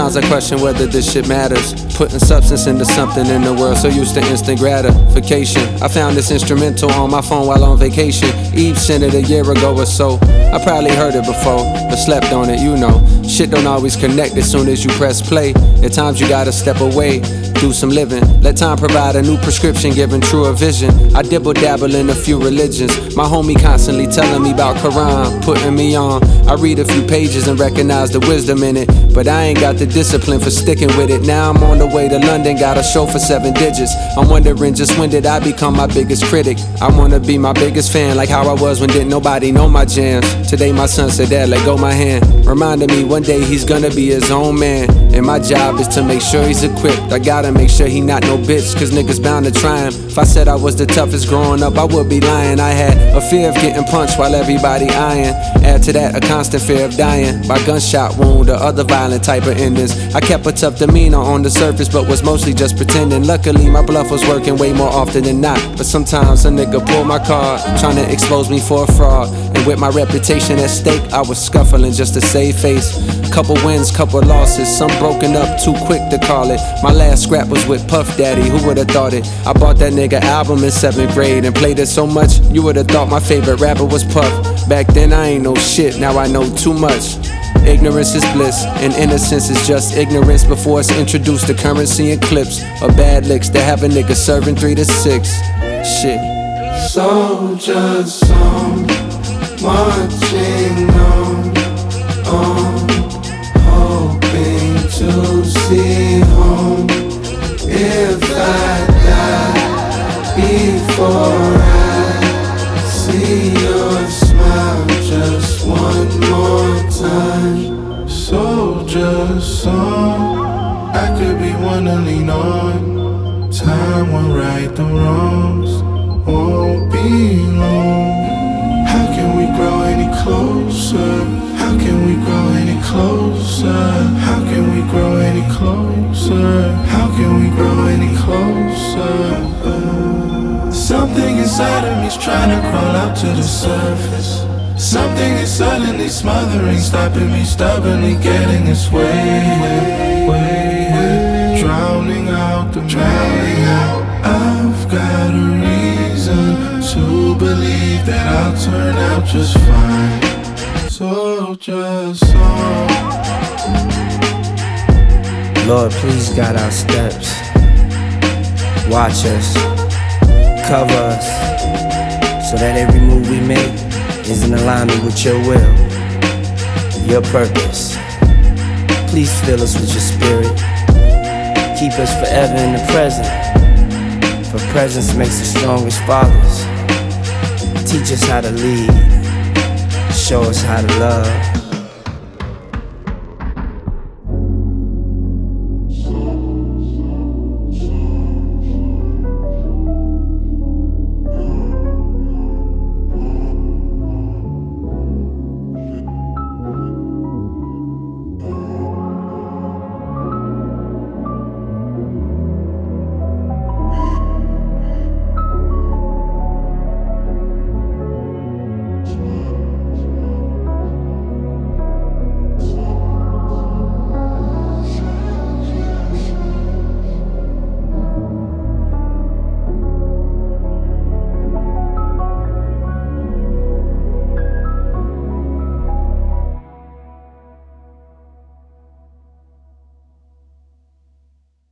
Sometimes I question whether this shit matters. Putting substance into something in the world, so used to instant gratification. I found this instrumental on my phone while on vacation. Eve sent it a year ago or so. I probably heard it before, but slept on it, you know. Shit don't always connect as soon as you press play. At times you gotta step away, do some living. Let time provide a new prescription, giving truer vision. I dibble dabble in a few religions. My homie constantly telling me about Quran, putting me on. I read a few pages and recognize the wisdom in it, but I ain't got the discipline for sticking with it. Now I'm on the way to London, got a show for 7 digits. I'm wondering just when did I become my biggest critic? I wanna be my biggest fan, like how I was when didn't nobody know my jams. Today my son said, "Dad, let go my hand," reminding me one day he's gonna be his own man. And my job is to make sure he's equipped. I gotta make sure he not no bitch, cause niggas bound to try him. If I said I was the toughest growing up, I would be lying. I had a fear of getting punched while everybody eyeing. Add to that a constant fear of dying by gunshot wound or other violent type of endings. I kept a tough demeanor on the surface, but was mostly just pretending. Luckily my bluff was working way more often than not, but sometimes a nigga pulled my card, trying to expose me for a fraud. And with my reputation at stake, I was scuffling just to save face. Couple wins, couple losses, some broken up too quick to call it. My last scrap was with Puff Daddy, who would've thought it? I bought that nigga album in 7th grade and played it so much, you would've thought my favorite rapper was Puff. Back then I ain't know shit, now I know too much. Ignorance is bliss, and innocence is just ignorance before it's introduced to currency and clips of bad licks that have a nigga serving 3 to 6. Shit. Soldiers on, marching on, hoping to see home. If I die before I see your smile just one more time. Soldier song, I could be one to lean on. Time will right the wrongs, won't be long. How can we grow any closer? How can we grow any closer? How can we grow any closer? How can we grow any closer? Something inside of me's trying to crawl out to the surface. Something is suddenly smothering, stopping me stubbornly getting its way. Drowning out the drowning out. I've got a reason to believe that I'll turn out just fine. Soldier song. Lord, please guide our steps. Watch us, cover us, so that every move we make is in alignment with your will, your purpose. Please fill us with your spirit. Keep us forever in the present, for presence makes the strongest fathers. Teach us how to lead, show us how to love.